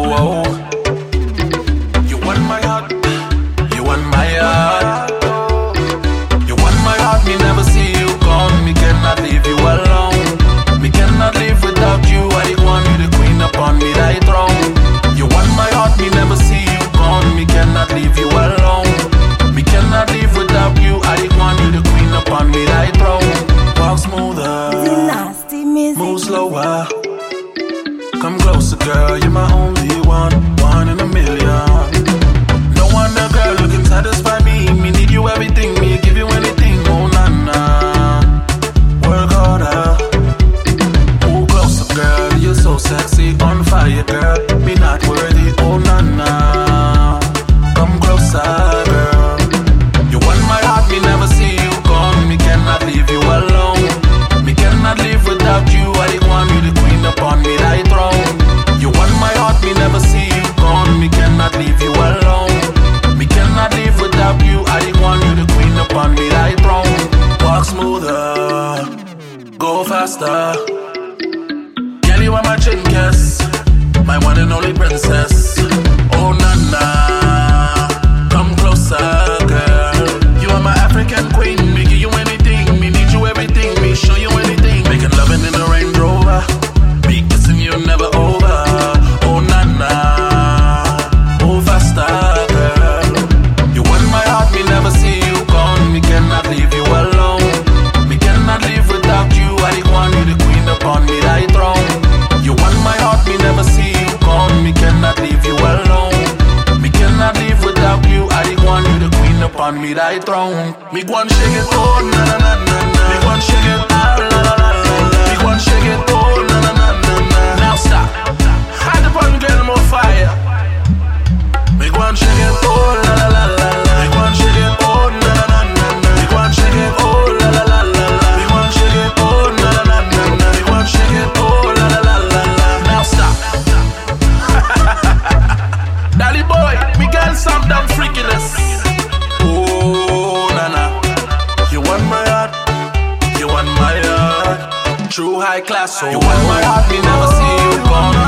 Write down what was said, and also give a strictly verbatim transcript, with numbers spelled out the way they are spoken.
whoa. You want my heart, you want my heart. You want my heart, me never see you gone. Me cannot leave you alone. Me cannot live without you. I want you the queen upon me thy throne. You want my heart, me never see you gone. Me cannot leave you alone. Me cannot live without you. I want you the queen upon me thy throne. Walk smoother, move slower. Come closer, girl, you're my only one, one in a million. No wonder, girl, you can satisfy me. Me need you everything, me give you anything. Oh, nah-nah, work harder. Move closer, girl, you're so sexy, on fire, girl. Me not worthy, oh, nah-nah. Come closer, girl. You want my heart, me never see you gone. Me cannot leave you alone. Me cannot live without you. I want you the queen upon me thy throne. You want my heart, me never see you gone. Me cannot leave you alone. Me cannot live without you. I want you the queen upon me thy throne. Walk smoother, go faster. Girl, you are my chinkess, my one and only princess. Oh na-na, come closer, girl. You are my African queen. Me give you anything, me need you everything. Me show you anything. Making loving in the Range Rover. Be kissing you never over. Oh na-na, oh faster, girl. You want my heart, me never see you gone. Me cannot leave you alone. Me cannot live without you. I want you the queen upon me thy throne. You want my heart, me never see you gone. Me cannot leave you alone. Me cannot live without you. I want you the queen upon me thy throne. Me go and shake it, oh na na na na na. Me go and shake it, ah la la la la la. Me go and shake it, oh na na na na na. Now stop. Hide the pun, get more fire. Me go and shake it, oh la la la la la. Me go and shake it, oh na na na na na. Me go and shake it, oh la la la la la. Me go and shake it, oh na na na na na. Me go and shake it, oh la la la la la. Now stop. Daddy boy, me girl some damn freakiness. Oh na na, you want my heart, you want my heart. True high class, so you want my heart, me never see you gone.